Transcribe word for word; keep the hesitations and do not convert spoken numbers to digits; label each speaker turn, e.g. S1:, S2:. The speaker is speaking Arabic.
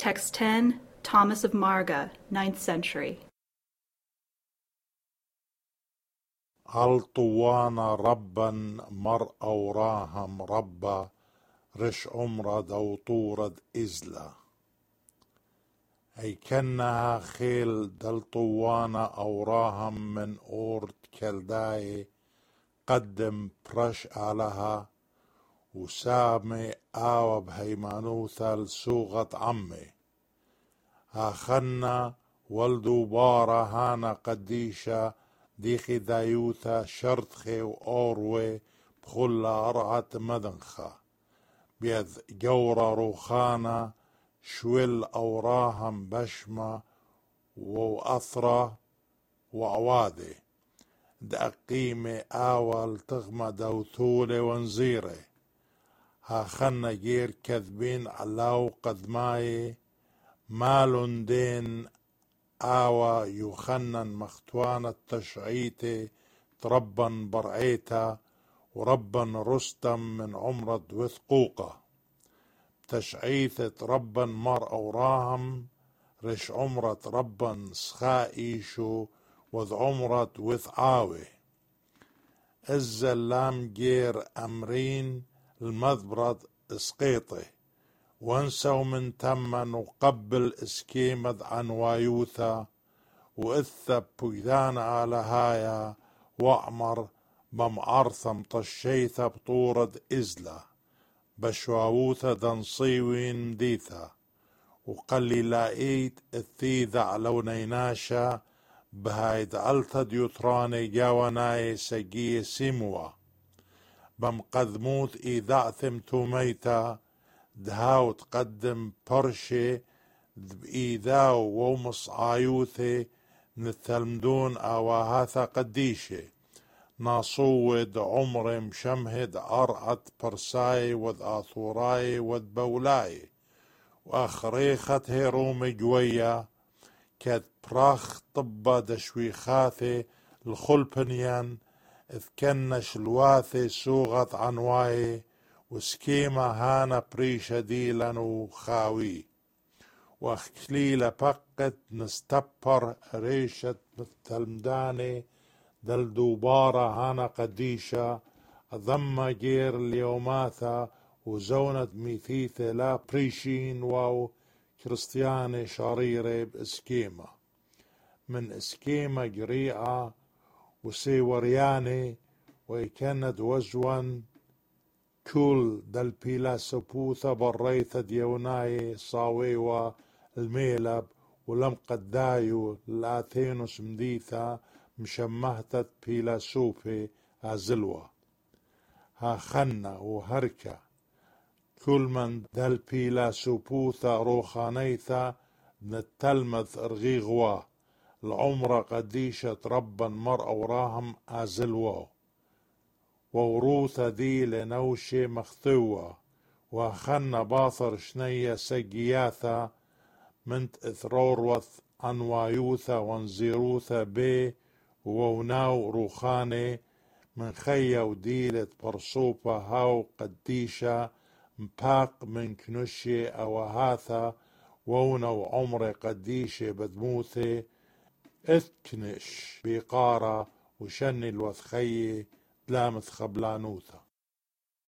S1: Text ten, Thomas of Marga, ninth century.
S2: الطوانا ربا مر أوراهم ربا رش عمرد أو طورد إزلا أي كنها خيل دل طوانا أوراهم من أورد كالداي قدم برش علىها وسامي آوب هيمانوثا لسوغة عمي هاخنا ولدو بارا هانا قديشة ديخي دايوثا شرطخي وأوروي بخلا أرعت مدنخا بيذ جورا روخانا شويل أوراهم بشمة وأثرة وعوادي دقيمي آوال تغمى دوثولي ونزيري هاخنا جير كذبين علاو قدماي مالون دين آوى يخنن مختوان التشعيتي تربا برعيتا وربا رستم من عمرة وثقوقة تشعيثة ربا مر أوراهم رش عمرة ربا سخائيشو وذ عمرة وثعاوي الزلام جير أمرين المذبرد اسقيطي وانسوا من تمن وقبل اسكيمد عن وايوثا وإثب بيدان على هايا وأعمر بمعرثم طشيثا بطورد إزلا بشواوثا دنصيوين مديثا وقلي لاقيت الثيذا على نيناشا بهايد ألتد يطراني جاوناي سجي سيموا بمقدموت إذا ثمتو ميتا دهاو تقدم برشي بإيذاو ومص عايوثي نتلمدون أواهاثا قديشي ناصود عمر مشمهد أرعت برساي وذ آثوراي وذ بولاي وأخريخت هيروم جوية كاد براخ طبا دشويخاثي الخلبنيان إذ كنش الواثي سوغت عنواي وسكيمة هانا بريشة ديلان وخاوي واخكليلة بقت نستبر ريشة مثلمداني دل دوبارة هانا قديشة ضم جير اليوماثا وزونة ميثيثة لا بريشين واو كريستياني شريري باسكيمة من اسكيمة جريئة وسيورياني ويكند وزوان كل دل بيلا سبوثة بريثة ديوناي صاويوا الميلب ولم قدايو الآثينوس مديثة مشمهتت بيلا سوبي هازلوا ها خنا وهركة كل من دل بيلا سبوثة روخانيثة نتلمذ ارغيغوا العمر قديشة ربا مر أوراهم هازلوا ووروثة دي لنوشي مخثوة وخنا باثر شنية سجياثة منت إثروروث عنوايوثة وانزيروثة بي ووناو روخاني من خيا وديلة برصوبة هاو قديشة مباق من كنشي أوهاثة وونو عمر قديشة بدموثي اثكنش بقارة وشني الوثخي تلامث خبلانوثة